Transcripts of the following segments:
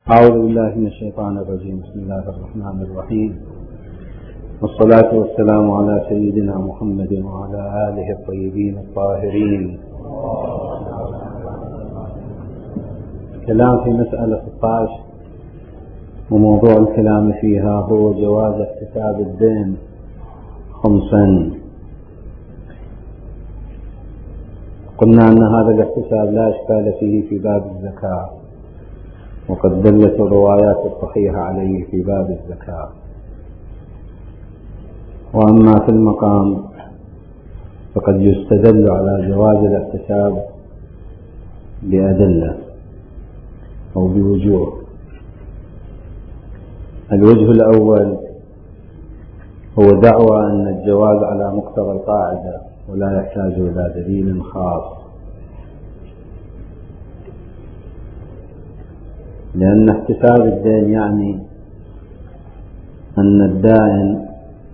أعوذ بالله من الشيطان الرجيم. بسم الله الرحمن الرحيم، والصلاة والسلام على سيدنا محمد وعلى آله الطيبين الطاهرين. كلام في مسألة 16، وموضوع الكلام فيها هو جواز احتساب الدين خمسا. قلنا أن هذا الاحتساب لا إشكال فيه في باب الزكاة، وقد دلت الروايات الصحيحة عليه في باب الزكاة. وأما في المقام فقد يستدل على جواز الاحتساب بأدلة أو بوجوه. الوجه الأول هو دعوى أن الجواز على مقتضى القاعدة ولا يحتاج إلى دليل خاص، لأن احتساب الدين يعني أن الدائن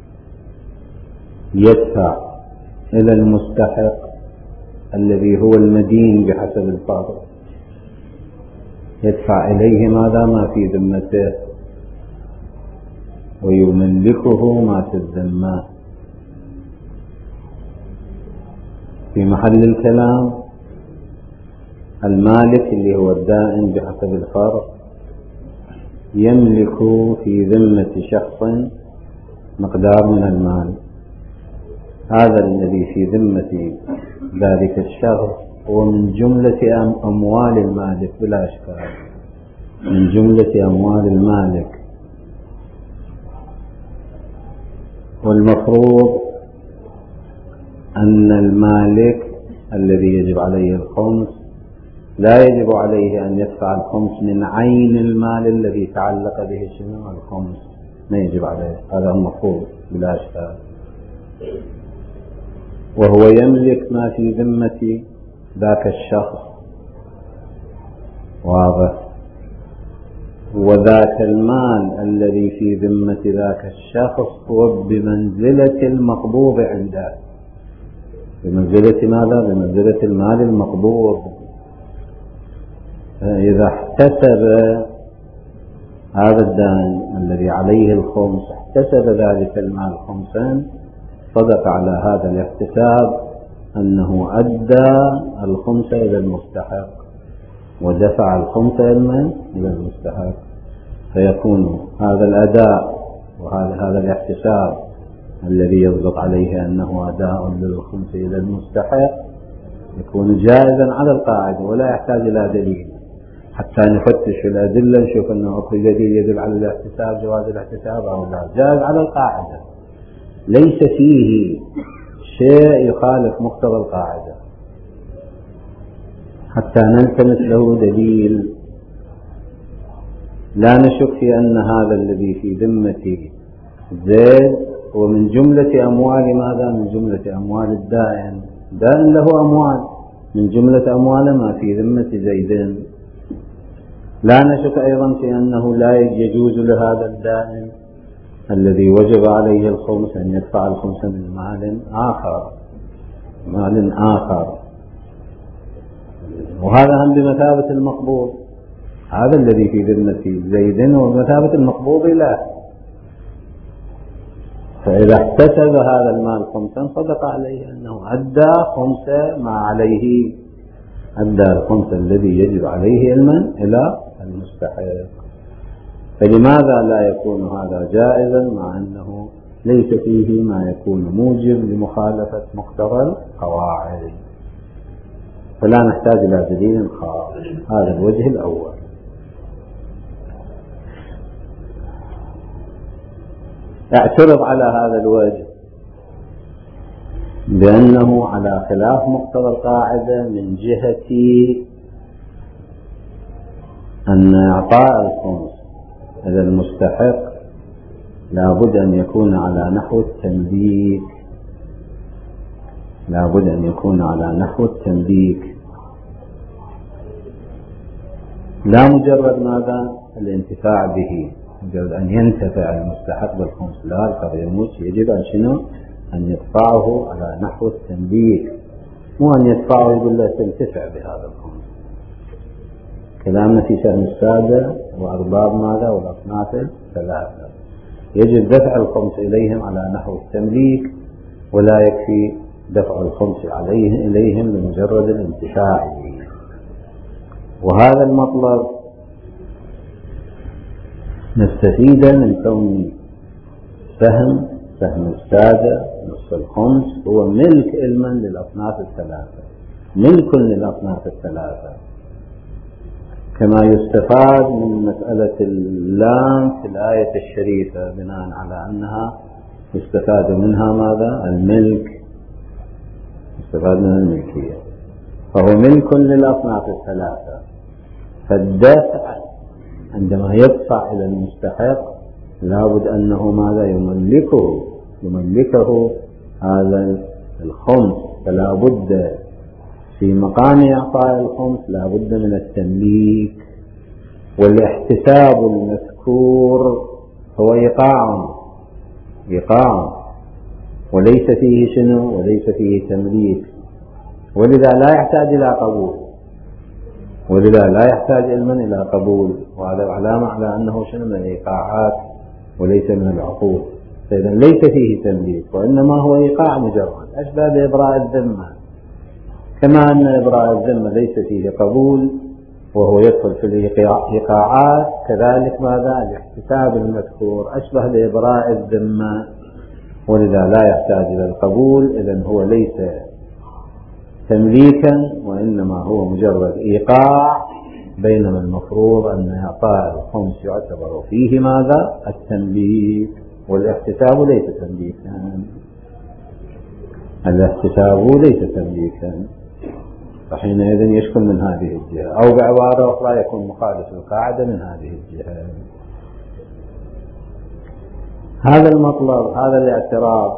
يدفع إلى المستحق الذي هو المدين بحسب الفرض، يدفع إليه ما دام في ذمته ويملكه ما في الذمة. في محل الكلام المالك اللي هو الدائن بحسب الفرض يملك في ذمة شخص مقدار من المال، هذا الذي في ذمة ذلك الشخص هو من جملة أموال المالك بلا إشكال، من جملة أموال المالك. والمفروض أن المالك الذي يجب عليه الخمس لا يجب عليه أن يدفع الخمس من عين المال الذي تعلق به شنو الخمس، ما يجب عليه، هذا المفروض بلا إشكال. وهو يملك ما في ذمة ذاك الشخص، واضح. وذاك المال الذي في ذمة ذاك الشخص هو بمنزلة المقبوض عنده، بمنزلة ماذا؟ بمنزلة المال المقبوض. إذا احتسب هذا الدائن الذي عليه الخمس احتسب ذلك المال خمسا، صدق على هذا الاحتساب أنه أدى الخمس إلى المستحق ودفع الخمس إلى المستحق، فيكون هذا الأداء وهذا الاحتساب الذي يصدق عليه أنه أداء للخمس إلى المستحق يكون جائزا على القاعدة ولا يحتاج إلى دليل، حتى نفتش في الأدلة نشوف أنه أكو دليل يدل على الاحتساب، جواز الاحتساب أو لا، جائز على القاعدة، ليس فيه شيء يخالف مقتضى القاعدة حتى نلتمس له دليل. لا نشك في أن هذا الذي في ذمة زيد هو من جملة أموال ماذا؟ من جملة أموال الدائن، دائن له أموال من جملة أموال ما في ذمة زيد. لا نشك أيضا في أنه لا يجوز لهذا الدائن الذي وجب عليه الخمس أن يدفع الخمس من مال آخر، وهذا هم بمثابة المقبوض، هذا الذي في ذمة زيد وبمثابة المقبوض له. فإذا احتسب هذا المال خمسا صدق عليه أنه أدى خمس ما عليه، أدى الخمس الذي يجب عليه إلى المستحق. فلماذا لا يكون هذا جائزا مع أنه ليس فيه ما يكون موجب لمخالفة مقتضى القواعد؟ فلا نحتاج إلى دليل خاص. هذا الوجه الأول. اعترض على هذا الوجه بأنه على خلاف مقتضى القاعدة من جهة أن إعطاء الخمس إلى المستحق لابد أن يكون على نحو التمليك، لابد أن يكون على نحو التمليك، لا مجرد ماذا؟ الانتفاع به، مجرد أن ينتفع المستحق بالخمس، لا، القضية يجب أن شنو؟ أن يدفعه على نحو التمليك، مو أن يدفعه يقول له تنتفع بهذا الخمس، كلامنا في سهم السادة وأرباب ماذا والأصناف الثلاثة. يجب دفع الخمس إليهم على نحو التمليك، ولا يكفي دفع الخمس إليهم بمجرد الانتفاع به. وهذا المطلب نستفيد من كون سهم السادة نصف الخمس هو ملك علما للأصناف الثلاثة، ملك للأصناف الثلاثة، كما يستفاد من مسألة اللام في الآية الشريفة بناء على أنها يستفاد منها ماذا؟ الملك، يستفاد من الملكية، فهو ملك للأصناف الثلاثة. فالدفع عندما يدفع إلى المستحق لابد أنه ماذا؟ يملكه هذا الخمس، فلا بد في مقام إعطاء الخمس لا بد من التمليك. والاحتساب المذكور هو إيقاع وليس فيه شنو؟ وليس فيه تمليك، ولذا لا يحتاج إلى قبول، ولذا لا يحتاج علما إلى قبول، وهذا علامة على أنه شنو؟ من الإيقاعات وليس من العقول. فإذا ليس فيه تمليك وإنما هو إيقاع مجرد، أشبه بإبراء الذمة، كما أن إبراء الذمة ليس فيه قبول وهو يدخل في الإيقاعات، كذلك ماذا؟ الاحتساب المذكور أشبه بإبراء الذمة، ولذا لا يحتاج إلى القبول. إذن هو ليس تمليكا وإنما هو مجرد إيقاع، بينما المفروض أن إعطاء الخمس يعتبر فيه ماذا؟ التمليك، والاحتساب ليس تمليكا، الاحتساب ليس تمليكا، فحينئذ يشكل من هذه الجهة، أو بعبارة أخرى يكون مخالف القاعدة من هذه الجهة. هذا المطلب، هذا الاعتراف،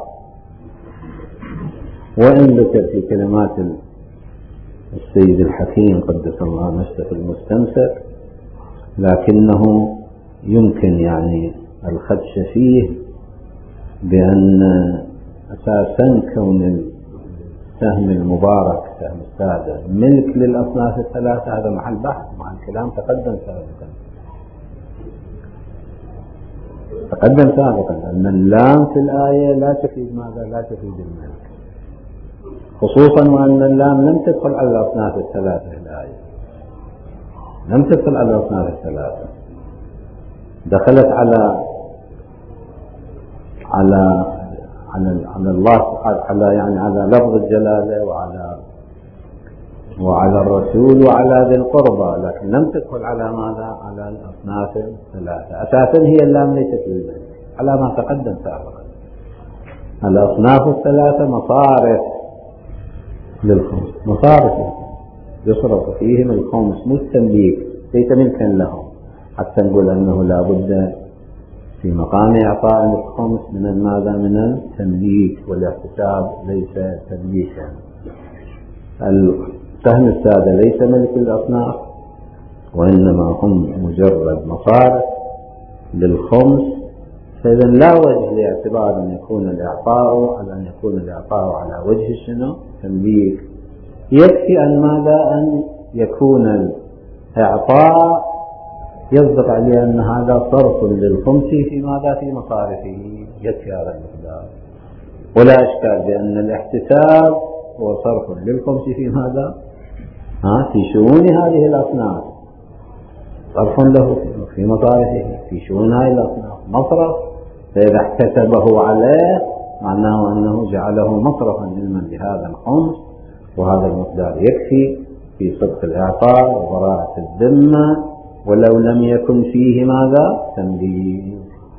وإن ذكر في كلمات السيد الحكيم قدس الله نفسه في المستمسك، لكنه يمكن يعني الخدش فيه بأن أساسا كون السهم المبارك سهم السادة ملك للأصناف الثلاثة هذا محل بحث، مع الكلام تقدم سابقا أن اللام في الآية لا تفيد ماذا؟ لا تفيد الملك، خصوصا وأن اللام لم تدخل على الأصناف الثلاثة في الآية، لم تدخل على الأصناف الثلاثة، دخلت على الله، على لفظ الجلالة وعلى الرسول وعلى ذي القربى، لكن لم تدخل على ماذا؟ على الأصناف الثلاثة. أساسا هي اللام ليست للملك على ما تقدم سابقا. الأصناف الثلاثة مصارف للخمس، مصارف يصرف فيهم الخمس، مش تمليك، ليس ملكا لهم، حتى نقول أنه لا بد في مقام إعطاء الخمس من ماذا؟ من التمليك، والاحتساب ليس تمليكا. السهم السادة ليس ملك الأصناف وإنما هم مجرد مصارف للخمس، فإذا لا وجه لاعتبار أن يكون الإعطاء على وجه شنو؟ تمليك. يكفي أن ماذا؟ أن يكون الإعطاء يصدق عليه أن هذا صرف للخمس في ماذا؟ في مصارفه، يكفي هذا المقدار، ولا إشكال بأن الاحتساب هو صرف للخمس في ماذا؟ في شؤون هذه الأصناف، صرف له في مصارفه في شؤون هذه الأصناف مصرف، فإذا احتسبه عليه معناه أنه جعله مصرفا علما لهذا الخمس، وهذا المقدار يكفي في صدق الإعطاء وبراءة الذمة، ولو لم يكن فيه ماذا؟ تمليك.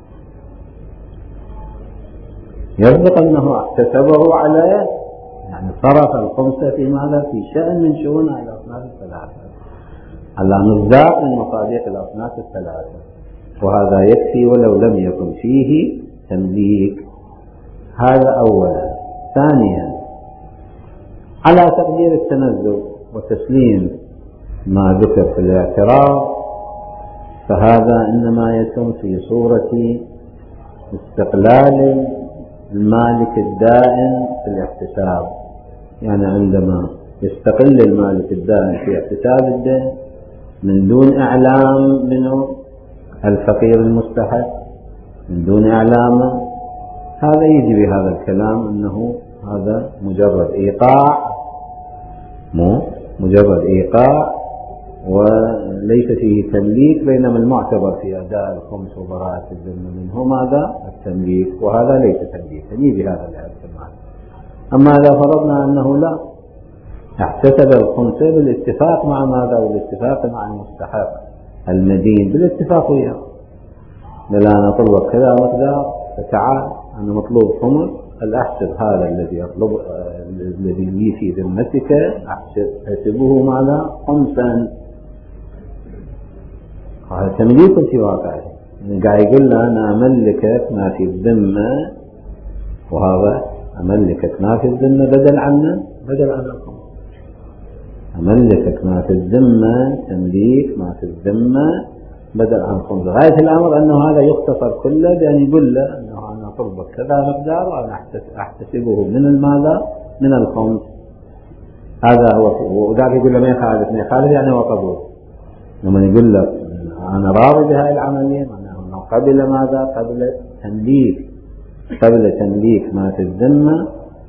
يصدق أنه احتسبه عليه، يعني صرف الخمسة في ماذا؟ في شأن من شؤون الأصناف الثلاثة، على مصداق من مصادق الأصناف الثلاثة، وهذا يكفي ولو لم يكن فيه تمليك. هذا أولا. ثانيا، على تقدير التنزل وتسليم ما ذكر في الاعتراف، فهذا إنما يتم في صورة استقلال المالك الدائم في الاحتساب، يعني عندما يستقل المالك الدائم في احتساب الدين من دون إعلام منه الفقير المستحق، من دون إعلامه، هذا يجي بهذا الكلام أنه هذا مجرد إيقاع، مجرد إيقاع وليس فيه تمليك، بينما المعتبر في أداء الخمس وبراءة الذمة منه ماذا؟ التمليك، وهذا ليس تمليكا، يجي بهذا الاحتمال. أما إذا فرضنا أنه لا، احتسب الخمس بالاتفاق مع ماذا؟ بالاتفاق مع المستحق المدين، بالاتفاق وياه، لا نطلب كذا مقدار، فتعال أنا مطلوب خمس، الأحسب هذا الذي يطلب الذي لي في ذمتك أحسبه ماذا؟ خمسا. هذا تمليك في واقعه، يعني قاعد يقول له أنا أملكك ما في الذمة، وهذا أملكك ما في الذمة بدل عن الخمس، أملكك ما في الذمة، تمليك ما في الذمة بدل عن خمس. غاية الأمر أنه هذا يختصر كله بأن يقول له أنه أنا أطلبك كذا مقدار وأنا أحتسبه من الماذا؟ من الخمس. هذا هو، وذاك يقول له ما يخالف يعني هو قبول. لما يقول له أنا راضي بهذه العملية، أنه قبل ماذا؟ قبل تمليك ما في الذمة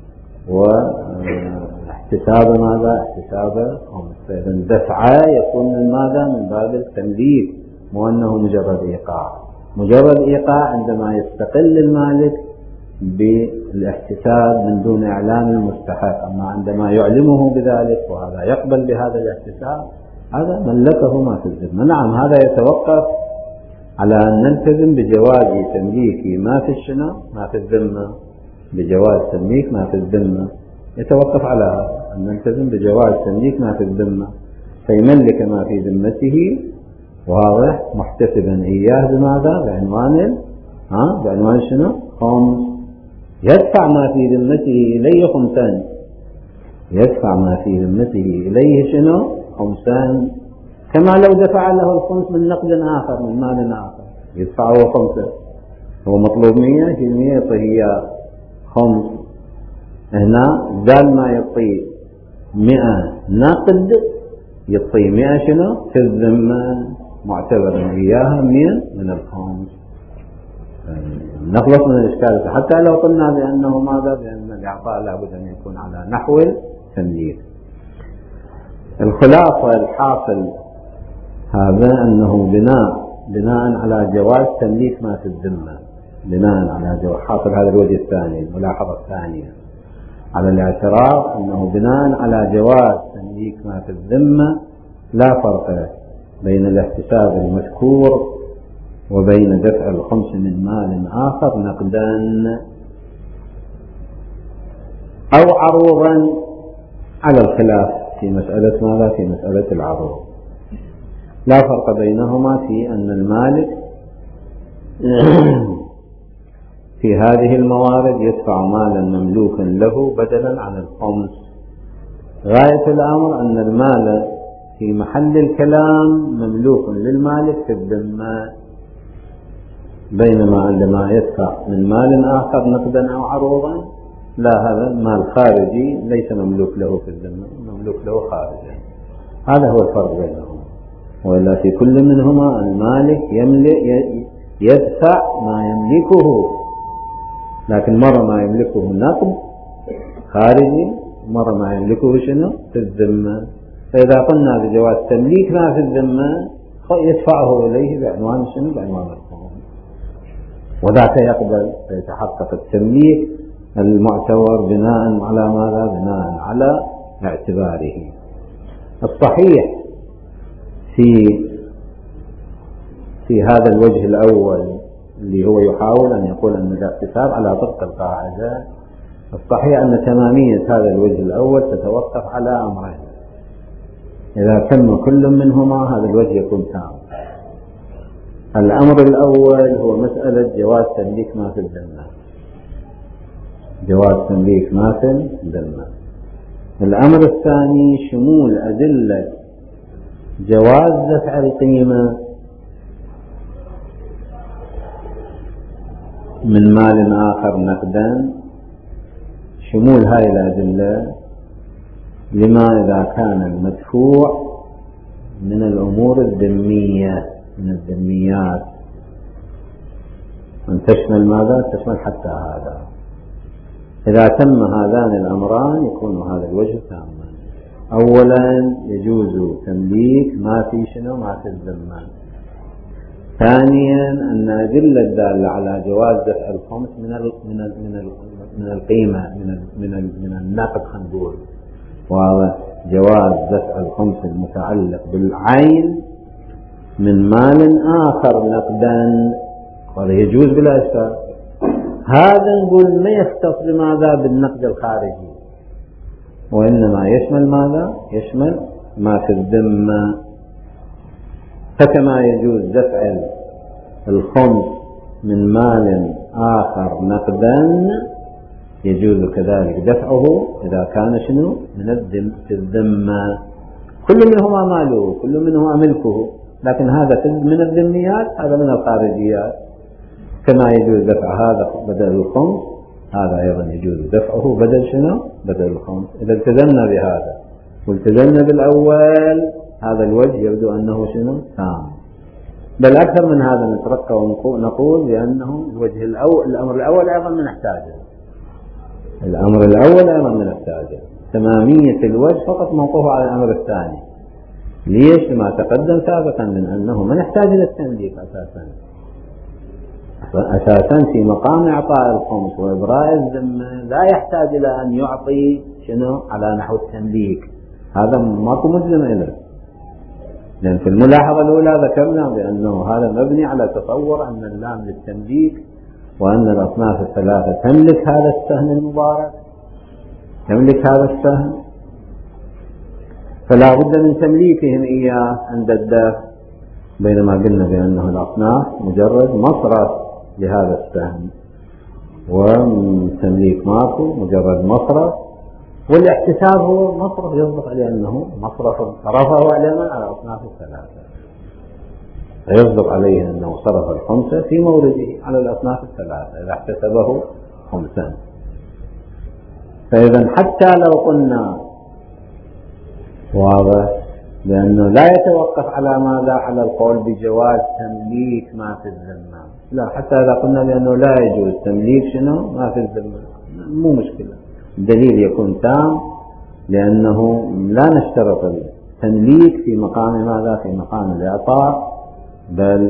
واحتساب ماذا؟ احتساب خمس. فإذا الدفع يكون من ماذا؟ من باب التمليك، مو أنه مجرد إيقاع. مجرد إيقاع عندما يستقل المالك بالاحتساب من دون إعلام المستحق، أما عندما يعلمه بذلك وهذا يقبل بهذا الاحتساب، هذا ملكه ما في الذمة. نعم، هذا يتوقف على أن نلتزم بجواز تمليك ما في الشنو؟ ما في الذمة، بجواز تمليك ما في الذمة، يتوقف على هذا، أن نلتزم بجواز تمليك ما في الذمة، فيملك ما في ذمته واضح محتسبا إياه بماذا؟ بعنوان شنو؟ خمس. يدفع ما في ذمته إليه خمسان، يدفع ما في ذمته إليه شنو؟ خمسان، كما لو دفع له الخمس من نقد آخر، من مال آخر، يدفعه خمسة. هو مطلوب 100 في 100 يعطيه خمس. هنا بدال ما يعطي 100 نقد يعطي 100 شنو؟ في الذمة، معتبرا إياها من الخمس. نخلص من الإشكال، حتى لو قلنا بأنه ماذا؟ بأن الإعطاء لابد أن يكون على نحو التمليك. الخلاصة الحاصل هذا أنه بناء على جواز تمليك ما في الذمة، بناء على جواز، حاصل هذا الوجه الثاني، الملاحظة الثانية على الاعتراض، أنه بناء على جواز تمليك ما في الذمة لا فرق بين الاحتساب المذكور وبين دفع الخمس من مال آخر نقدا أو عروضا، على الخلاف في مسألة ماذا؟ في مسألة العروض. لا فرق بينهما في أن المالك في هذه الموارد يدفع مالا مملوكا له بدلا عن الخمس. غاية الأمر أن المال في محل الكلام مملوك للمالك في الذمة، بينما عندما يدفع من مال آخر نقدا أو عروضا لا، هذا المال خارجي ليس مملوك له في الذمة، مملوك له خارجا. هذا هو الفرق بينهما. وإلا في كل منهما المالك يدفع ما يملكه، لكن مرة ما يملكه نقد خارجي، مرة ما يملكه شنو؟ في الذمة. فإذا قلنا بجواز تمليك ما في الذمة يدفعه إليه بعنوان شنو؟ بعنوان الخمس، وذاك يقبل، فيتحقق التمليك المعتبر بناء على ماذا؟ بناء على اعتباره. الصحيح في هذا الوجه الأول اللي هو يحاول أن يقول أن الاحتساب على طبق القاعدة، الصحيح أن تمامية هذا الوجه الأول تتوقف على أمرين، إذا تم كل منهما هذا الوجه يكون تام. الأمر الأول هو مسألة جواز تمليك ما في الذمة، جواز تمليك ما في الذمة. الأمر الثاني شمول أدلة جواز دفع القيمة من مال آخر نقدا، شمول هاي الأدلة لما إذا كان المدفوع من الأمور الذمية من الذميات، أن تشمل ماذا؟ تشمل حتى هذا. إذا تم هذان الأمران يكون هذا الوجه تاما. أولا يجوز تمليك ما في شنو؟ ما في الذمة. ثانيا أن أدلة الدالة على جواز دفع الخمس من القيمة من النقد، خلينا نقول، وجواز دفع الخمس المتعلق بالعين من مال آخر نقدا، هذا يجوز بلا إشكال. هذا نقول ما يختص بماذا؟ بالنقد الخارجي، وإنما يشمل ماذا؟ يشمل ما في الذمة. فكما يجوز دفع الخمس من مال آخر نقدا يجوز كذلك دفعه إذا كان شنو؟ من في الذمة. كل منهما ماله، كل منهما ملكه، لكن هذا من الذميات، هذا من الخارجيات. كما يجوز دفع هذا بدل الخمس، هذا أيضا يجوز دفعه بدل شنو؟ بدل الخمس. إذا التزمنا بهذا والتزمنا بالأول، هذا الوجه يبدو أنه شنو؟ تام. بل أكثر من هذا نترقى ونقول بأنه الوجه الأمر الأول أيضا من نحتاجه، الأمر الأول أيضا من نحتاجه. تمامية الوجه فقط موقوف على الأمر الثاني. ليش؟ لما تقدم سابقا من أنه ما نحتاج إلى التمليك أساسا في مقام إعطاء الخمس وإبراء الذمة لا يحتاج إلى أن يعطي شنو على نحو التمليك، هذا ماكو مجزم إليه. لأن في الملاحظة الأولى ذكرنا بأنه هذا مبني على تصور أن اللام للتمليك، وأن الأصناف الثلاثة تملك هذا السهم المبارك، تملك هذا السهم، فلا بد من تمليكهم إياه عند الدفع. بينما قلنا بأنه الأصناف مجرد مصرف لهذا السهم، وتمليك ماكو، مجرد مصرف، والاحتساب هو مصرف يصدق عليه أنه مصرف صرفه على الأصناف الثلاثة، فيصدق عليه أنه صرف الخمسة في مورده على الأصناف الثلاثة إذا احتسبه خمسا. فإذا حتى لو قلنا واضح لأنه لا يتوقف على ماذا؟ على القول بجواز تمليك ما في الذمة، لا، حتى إذا قلنا بأنه لا يجوز تمليك شنو؟ ما في الذمة، مو مشكلة، الدليل يكون تام، لأنه لا نشترط التمليك في مقام ماذا؟ في مقام الإعطاء، بل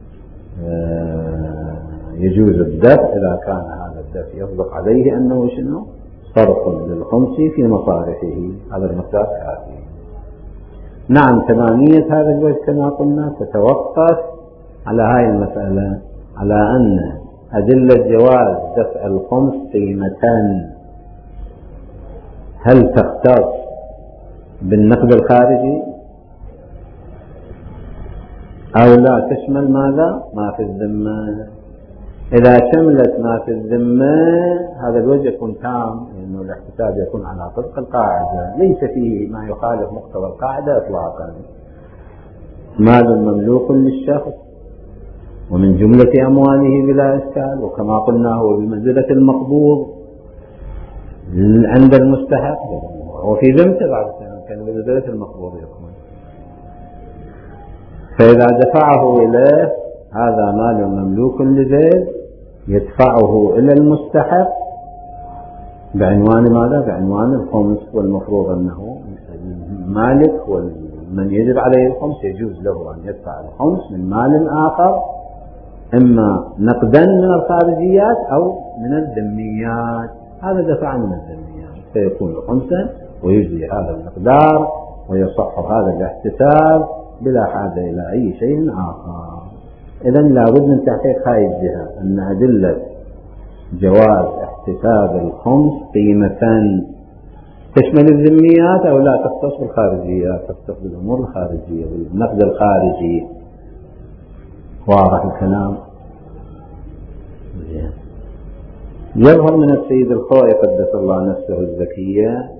يجوز الدفع إذا كان هذا الدفع يصدق عليه أنه شنو؟ صرف للخمس في مصارفه، هذا المقدار كافي. نعم، تمامية هذا الوجه كما قلنا تتوقف على هاي المسألة، على أن أدلة جواز دفع الخمس قيمة هل تختص بالنقد الخارجي أو لا تشمل ماذا؟ ما في الذمة. إذا شملت ما في الذمة هذا الوجه يكون تام، لأنه الاحتساب يكون على طبق القاعدة، ليس فيه ما يخالف مقتضى القاعدة إطلاقا. مال مملوك للشخص ومن جملة أمواله بلا إشكال، وكما قلنا هو بمنزلة المقبوض عند المستحق، وفي ذمته بعد كان بمنزلة المقبوض يكون. فإذا دفعه إليه هذا مال مملوك لزيد يدفعه إلى المستحق بعنوان ماذا؟ بعنوان الخمس، والمفروض أنه المالك ومن يجب عليه الخمس يجوز له أن يدفع الخمس من مال آخر، إما نقدا من الخارجيات أو من الذميات. هذا دفع من الذميات فيكون خمسا ويجزي هذا المقدار ويصح هذا الاحتساب بلا حاجة إلى أي شيء آخر. إذن لابد من تحقيق هذه الجهة، أن أدلة جواز احتساب الخمس قيمة تشمل الذميات أو لا تختص بالخارجيات، تختص بالأمور الخارجية بالنقد الخارجي. واضح الكلام؟ يظهر من السيد الخوئي قدس الله نفسه الزكية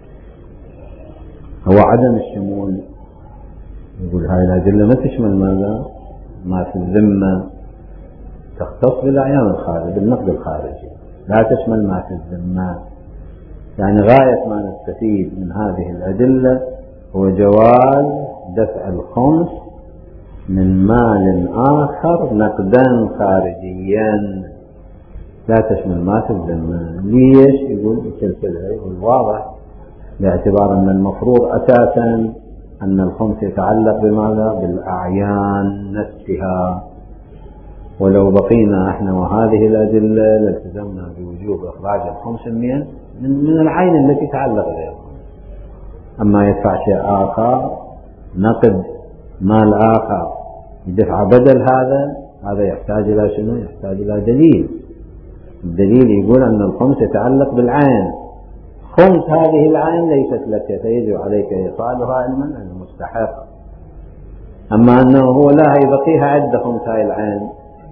هو عدم الشمول. يقول هاي الأدلة ما تشمل ماذا؟ ما في الذمة، تختص بالأعيان الخارجية بالنقد الخارجي، لا تشمل ما في الذمة. يعني غاية ما نستفيد من هذه الأدلة هو جواز دفع الخمس من مال آخر نقدا خارجيا لا تشمل ما في الذمة. ليش؟ يقول السلسلة، يقول واضح، باعتبار أن المفروض أساسا أن الخمس يتعلق بماذا؟ بالأعيان نفسها، ولو بقينا احنا وهذه الأدلة لالتزمنا بوجوب إخراج الخمس من العين التي تعلق بها. أما يدفع شيء آخر، نقد مال آخر يدفع بدل هذا يحتاج إلى شنو؟ يحتاج إلى دليل. الدليل يقول أن الخمس يتعلق بالعين، خمس هذه العين ليست لك فيجب عليك إيصالها علما المستحق. أما أنه هو لا يبقيها عدة خمس هاي العين،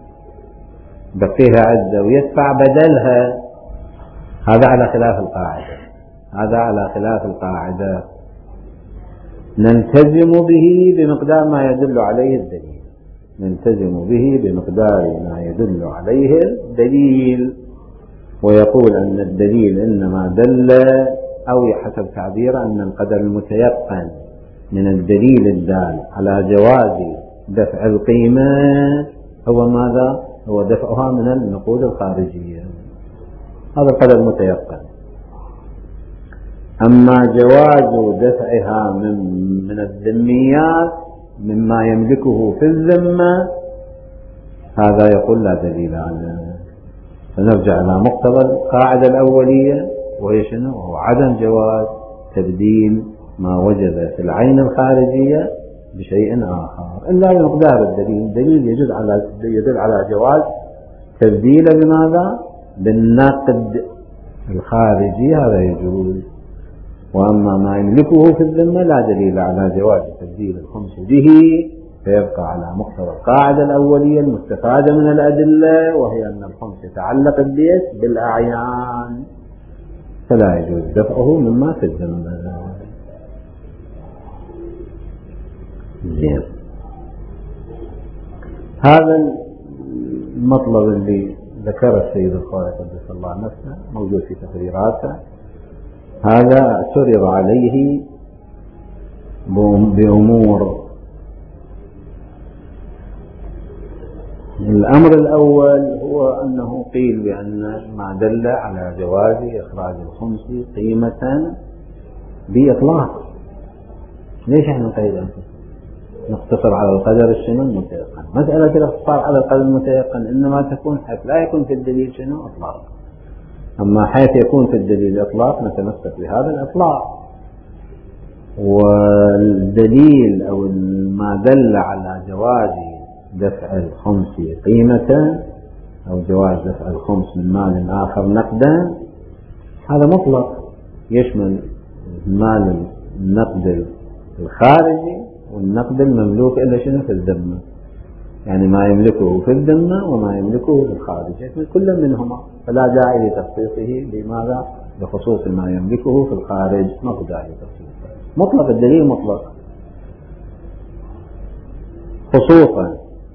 بقيها عدة ويدفع بدلها، هذا على خلاف القاعدة، هذا على خلاف القاعدة. نلتزم به بمقدار ما يدل عليه الدليل، نلتزم به بمقدار ما يدل عليه الدليل، ويقول أن الدليل إنما دل، أو حسب تعبيره أن القدر المتيقن من الدليل الدال على جواز دفع القيمة هو ماذا؟ هو دفعها من النقود الخارجية، هذا القدر المتيقن. أما جواز دفعها من الذميات مما يملكه في الذمة، هذا يقول لا دليل عنه. فنرجع إلى مقتضى القاعدة الأولية، وهي شنو؟ هو عدم جواز تبديل ما وجد في العين الخارجية بشيء آخر إلا بمقدار الدليل. الدليل يدل على جواز تبديل بماذا؟ بالنقد الخارجي، هذا يجوز. وأما ما يملكه في الذمة لا دليل على جواز تبديل الخمس به، فيبقى على مقتضى القاعدة الأولية المستفادة من الأدلة، وهي أن الخمس يتعلق بالأعيان، فلا يجوز دفعه مما في الذمة. زين، هذا المطلب اللي ذكر السيد الخوئي قدس الله نفسه موجود في تقريراته، هذا اعترض عليه بأمور. الأمر الأول هو أنه قيل بأن ما دل على جواز إخراج الخمس قيمة بإطلاق. ليش احنا نقيد نقتصر على القدر الشنو المتيقن؟ مسألة الاقتصار على القدر المتيقن إنما تكون حيث لا يكون في الدليل شنو إطلاق، أما حيث يكون في الدليل إطلاق نتمسك بهذا الإطلاق. والدليل أو ما دل على جواز دفع الخمس قيمة أو جواز دفع الخمس من مال آخر نقدا، هذا مطلق يشمل مال النقد الخارجي والنقد المملوك إلا شنو في الذمة، يعني ما يملكه في الذمة وما يملكه في الخارج، يشمل كل منهما، فلا داعي لتخصيصه بماذا؟ بخصوص ما يملكه في الخارج، ما في داعي لتخصيصه. مطلق الدليل مطلق، خصوصا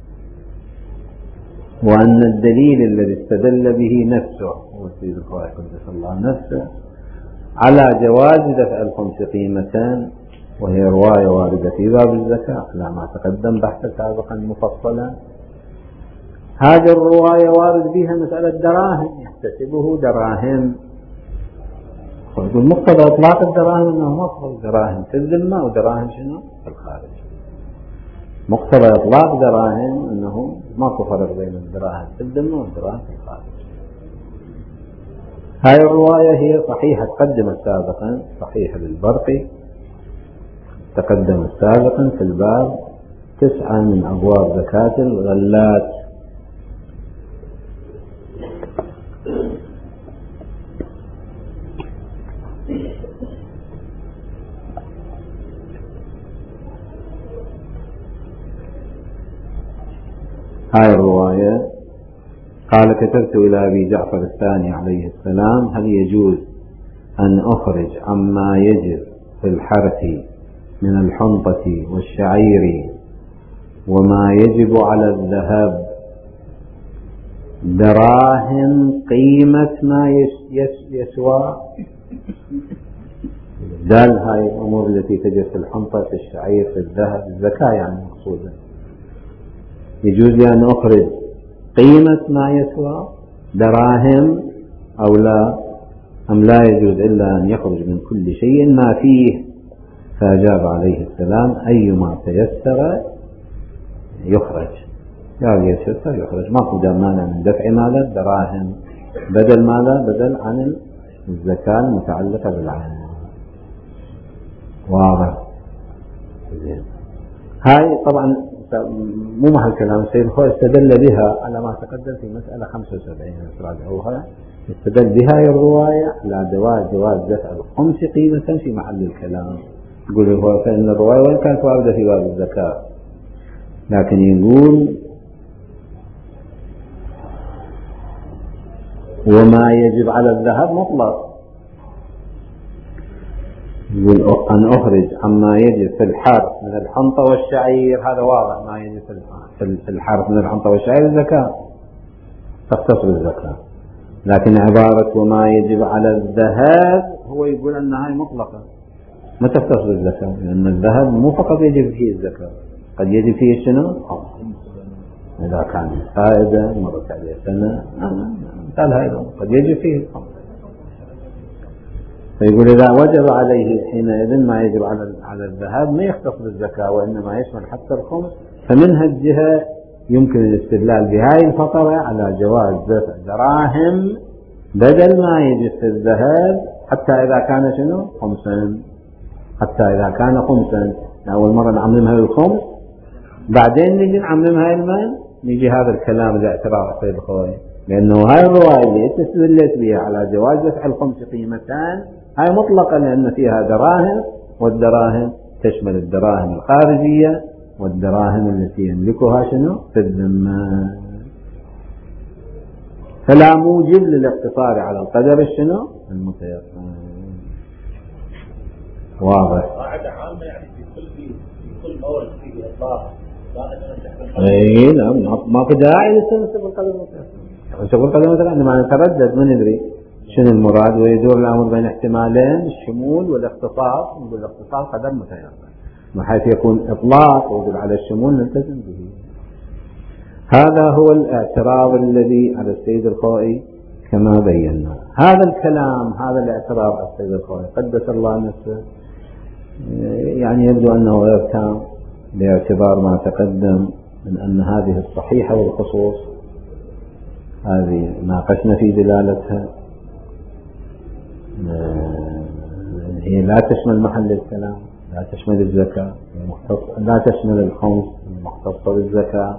وأن الدليل الذي استدل به نفسه هو السيد الخوئي قدس الله نفسه على جواز دفع الخمس قيمة، وهي رواية واردة في باب الزكاة على ما تقدم بحث سابقا مفصلا. هذه الرواية وارد بها مسألة دراهم، يحتسبه دراهم، ويقول مقتضى إطلاق الدراهم أنه مفروض دراهم في الذمة ودراهم شنو في الخارج. مقتضى إطلاق دراهم أنه ماكو فرق بين الدراهم في الذمة والدراهم في الخارج. هاي الرواية هي صحيحة، تقدمت سابقا، صحيحة للبرقي، تقدمت سابقا في الباب 9 من أبواب زكاة الغلات. هاي الرواية قال: كتبت إلى أبي جعفر الثاني عليه السلام: هل يجوز أن أخرج عما يجب في الحرث من الحنطة والشعير وما يجب على الذهب دراهم قيمة ما يسوى؟ دال هاي الأمور التي تجد في الحنطة في الشعير في الذهب الزكاة يعني مقصودة. يجوز لي أن أخرج قيمة ما يسوى دراهم أو لا، أم لا يجوز إلا أن يخرج من كل شيء ما فيه؟ فأجاب عليه السلام أيما تيسر يخرج، قال يتيسر يخرج، ماكو مانع من دفع ماذا الدراهم بدل ماذا بدل عن الزكاة المتعلقة بالعين. واضح؟ هاي طبعا مو محل كلام السيد الخوئي، استدل بها على ما تقدم في مسألة 75 استدل بها الرواية على جواز دفع الخمس قيمة في محل الكلام. يقول هو فإن الرواية وإن كانت واردة في باب الزكاة، لكن يقول وما يجب على الذهب مطلق، يقول أن أخرج عما يجب في الحرث من الحنطة والشعير، هذا واضح ما يجب في الحرث من الحنطة والشعير الزكاة تختص بالزكاة، لكن عبارة وما يجب على الذهب هو يقول أنها مطلقة ما تختص بالزكاة، لأن الذهب مو فقط يجب فيه الزكاة، قد يجب فيه شنو؟ إذا كان فائدة مرت عليه سنة مثال هذا قد يجب فيه الخمس. فيقول إذا وجب عليه حينئذ ما يجب على الذهب ما يختص بالزكاة وإنما يشمل حتى الخمس، فمن هالجهة يمكن الاستدلال بهاي الفقرة على جواز دفع دراهم بدل ما يجب في الذهب حتى إذا كان شنو؟ خمسا، حتى إذا كان خمسا. أول مرة نعممها للخمس بعدين نجي نعممها المال، نجي هذا الكلام الاعتراف السيد الخوئي، لأنه هاي الرواية اللي استدلت بها على جواز دفع الخمس قيمتان هاي مطلقة، لأن فيها دراهم، والدراهم تشمل الدراهم الخارجية والدراهم التي يملكها شنو؟ في الذمة، فلا موجب للاقتصار على القدر الشنو؟ المتيسر. واضح؟ قاعدة عامة يعني في كل مورد فيه إطلاق. اي نعم، ما في داعي للتمسك بالقدر المتيسر. تمسك بالقدر المتيسر عندما نتردد ما ندري شنو المراد، ويدور الأمر بين احتمالين الشمول والاختصاص، نقول الاختصاص قدر متيسر، بحيث يكون إطلاق ويدل على الشمول نلتزم به. هذا هو الاعتراض الذي على السيد الخوئي كما بينا. هذا الكلام هذا الاعتراض على السيد الخوئي قدس الله نفسه يعني يبدو أنه غير تام باعتبار ما تقدم من أن هذه الصحيحة والخصوص هذه ناقشنا في دلالتها، هي لا تشمل محل الكلام، لا تشمل الزكاة، لا تشمل الخمس المختصة بالزكاة،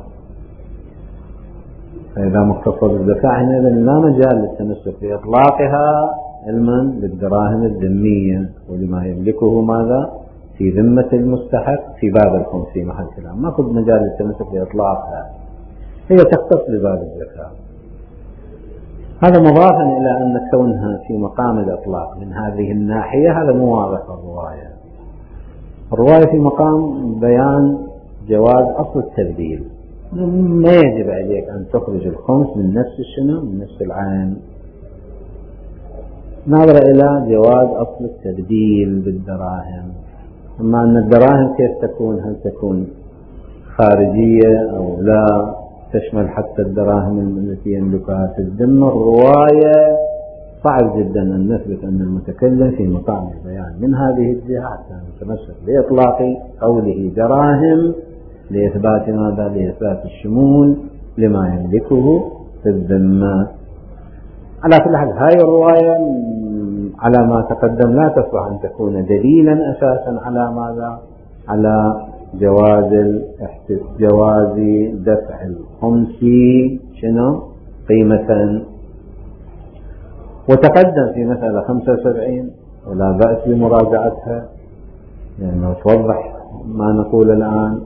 فإذا مختصة بالزكاة حينئذ لا مجال للتمسك بإطلاقها علما بالدراهم الذمية ولما يملكه ماذا في ذمة المستحق في باب الخمس في محل كلام، ما كنت مجال للتمسك بإطلاقها، هي تختص بباب الزكاة. هذا مضافا إلى أن كونها في مقام الإطلاق من هذه الناحية هذا مو واضح الرواية. الرواية في مقام بيان جواز أصل التبديل، ما يجب عليك أن تخرج الخمس من نفس الشنو من نفس العين، نظرا إلى جواز أصل التبديل بالدراهم. أما أن الدراهم كيف تكون، هل تكون خارجية أو لا تشمل حتى الدراهم التي يملكها في الذمة، الرواية صعب جدا أن نثبت أن المتكلم في مقام البيان من هذه الجهة حتى نتمسك بإطلاق قوله دراهم لإثبات ماذا؟ لإثبات الشمول لما يملكه في الذمة. على كل حال هاي الرواية على ما تقدم لا تصلح أن تكون دليلا أساسا على ماذا؟ على جواز دفع الخمس شنو قيمة. وتقدم في مسألة 75 ولا بأس بمراجعتها لأنه توضح ما نقول الآن.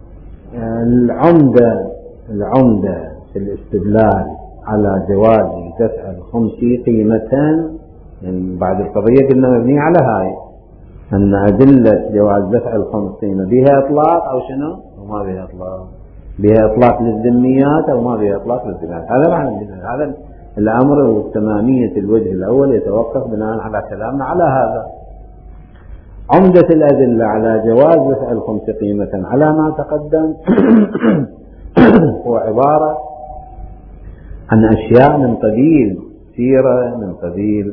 العمدة في الاستدلال على جواز دفع الخمس قيمة يعني بعد القضية قلنا مبنية على هاي أن أدلة جواز دفع الخمس قيمة بها إطلاق أو شنو وما بها إطلاق، بها إطلاق للذميات أو ما بها إطلاق للذميات. هذا معنى هذا الأمر وتمامية الوجه الأول يتوقف بناء على كلامنا على هذا. عمدة الأدلة على جواز دفع الخمس قيمة على ما تقدم هو عبارة عن أشياء من قبيل سيرة، من قبيل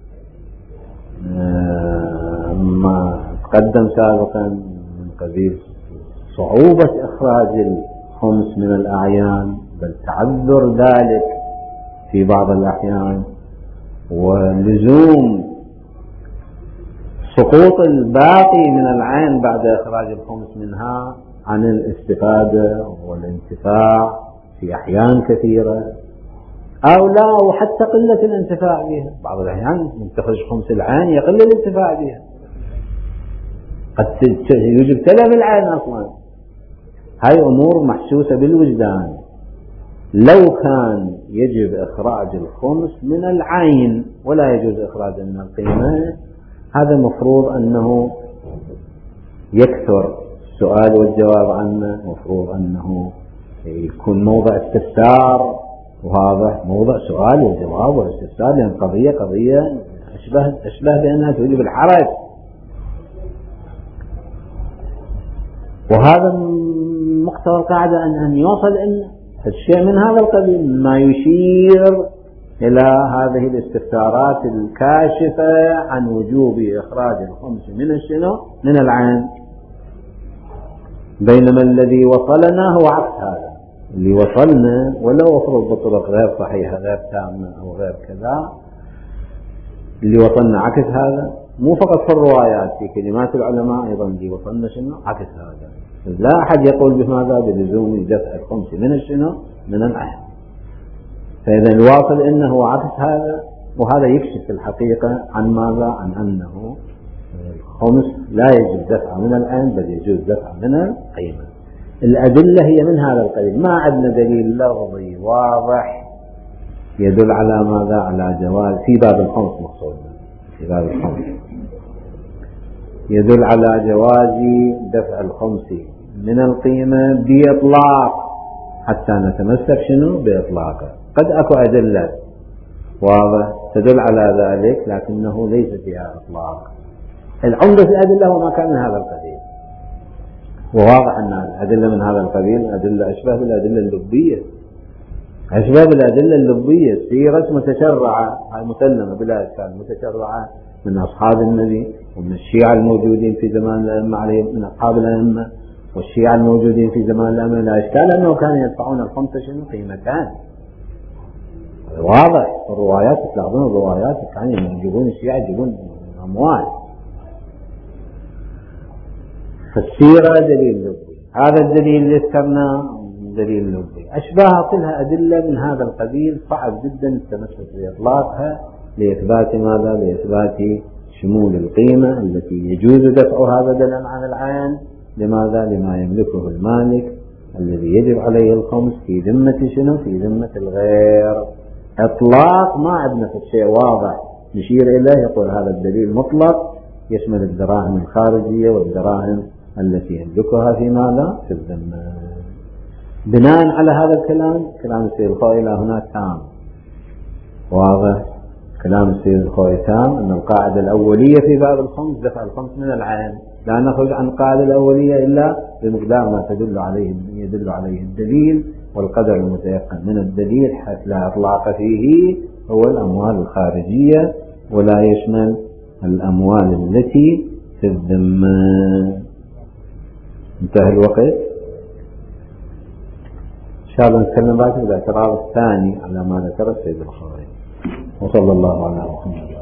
ما تقدم سابقا، من قبيل صعوبة إخراج الخمس من الأعيان، بل تعذر ذلك في بعض الأحيان، ولزوم سقوط الباقي من العين بعد إخراج الخمس منها عن الاستفادة والانتفاع في أحيان كثيرة، أو لا، وحتى قلة الانتفاع بها. بعض الأحيان من تخرج خمس العين يقل الانتفاع بها، قد يوجب تلف العين أصلا. هاي أمور محسوسة بالوجدان. لو كان يجب إخراج الخمس من العين ولا يجوز إخراج من القيمة، هذا مفروض أنه يكثر السؤال والجواب عنه، مفروض أنه يكون موضع استفسار، وهذا موضع سؤال والجواب والاستفسار، لأن قضية أشبه بأنها توجب الحرج. وهذا مقتضى القاعدة أن يوصل إن الشيء من هذا القبيل ما يشير إلى هذه الاستفسارات الكاشفة عن وجوب إخراج الخمس من الشنو؟ من العين. بينما الذي وصلنا هو عكس هذا. اللي وصلنا ولو وصل بطرق غير صحيحة، غير تامة أو غير كذا، اللي وصلنا عكس هذا، مو فقط في الروايات، في كلمات العلماء أيضا اللي وصلنا شنو؟ عكس هذا. لا أحد يقول بماذا؟ بلزوم دفع الخمس من الشنو؟ من العين. فإذا الواصل إنه عكس هذا، وهذا يكشف الحقيقة عن ماذا؟ عن أنه الخمس لا يجب دفع من العين، بل يجوز دفع من القيمة. الأدلة هي من هذا القبيل، ما عندنا دليل لفظي واضح يدل على ماذا؟ على جواز في باب الخمس، مقصودنا في باب الخمس يدل على جواز دفع الخمس من القيمة بإطلاق، حتى نتمسك شنو؟ بإطلاقه. قد أكو أدلة واضح تدل على ذلك، لكنه ليس فيها إطلاق. العمدة في الأدلة هو ما كان من هذا القبيل، وواضح أن الأدلة من هذا القبيل أدلة أشبه بالأدلة اللبية، أشبه بالأدلة اللبية. السيرة متشرعة، هاي مسلمة بلا إشكال، متشرعة من أصحاب النبي ومن الشيعة الموجودين في زمان الأئمة عليهم، من أصحاب الأئمة والشيعة الموجودين في زمان الأئمة، لا إشكال أنه كانوا يدفعون الخمسة شنو؟ قيمتان. واضح الروايات، تلاحظون الروايات كانوا يجيبون الشيعة يجيبون أموال. فالسيرة دليل لبي، هذا الدليل اللي ذكرناه دليل لبي. أشباهها كلها أدلة من هذا القبيل، صعب جدا التمسك بإطلاقها لإثبات ماذا؟ لإثبات شمول القيمة التي يجوز دفعها بدلا عن العين. لماذا؟ لما يملكه المالك الذي يجب عليه الخمس في ذمة شنو؟ في ذمة الغير. إطلاق ما عندنا في الشيء واضح نشير إليه يقول هذا الدليل مطلق يشمل الدراهم الخارجية والدراهم التي يملكها في ماذا؟ في الذمة. بناء على هذا الكلام، كلام السيد الخوئي إلى هنا تام، واضح. كلام السيد الخوئي تام أن القاعدة الأولية في باب الخمس دفع الخمس من العين، لا نخرج عن القاعدة الأولية إلا بمقدار ما يدل عليه الدليل، والقدر المتيقن من الدليل حيث لا إطلاق فيه هو الأموال الخارجية، ولا يشمل الأموال التي في الذمة. انتهى الوقت. إن شاء الله نتكلم بعد الاعتراض الثاني على ما ذكر السيد الخوئي. وصلى الله على محمد.